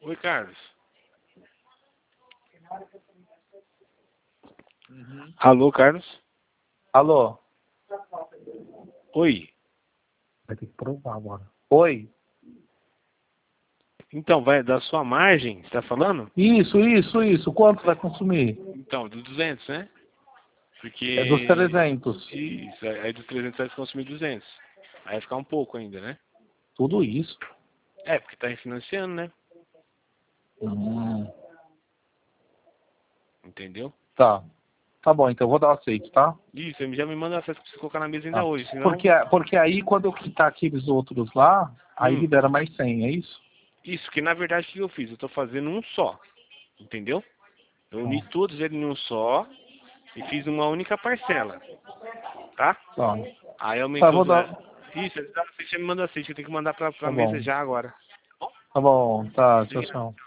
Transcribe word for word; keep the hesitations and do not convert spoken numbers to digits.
Oi, Carlos. Uhum. Alô, Carlos? Alô? Oi. Vai ter que provar agora. Oi? Então, vai da sua margem, você tá falando? Isso, isso, isso. Quanto vai consumir? Então, do duzentos, né? Porque... É dos trezentos. Isso, aí dos trezentos vai consumir duzentos. Aí vai ficar um pouco ainda, né? Tudo isso. É, porque tá refinanciando, né? Hum. Entendeu? Tá. Tá bom, então eu vou dar o aceito, tá? Isso, ele já me manda acesso pra você colocar na mesa ainda Tá. hoje, senão... Porque, porque aí quando eu quitar aqueles outros lá, aí Hum. libera mais cem, é isso? Isso, que na verdade o que eu fiz? Eu tô fazendo um só. Entendeu? Eu uni Tá. todos eles em um só e fiz uma única parcela. Tá? Tá. Aí Tá, aumentou... vou Do... dar. Isso, você me manda aceito, eu tenho que mandar pra, pra Tá mesa bom. já agora. Tá bom, tá, tchau, tchau.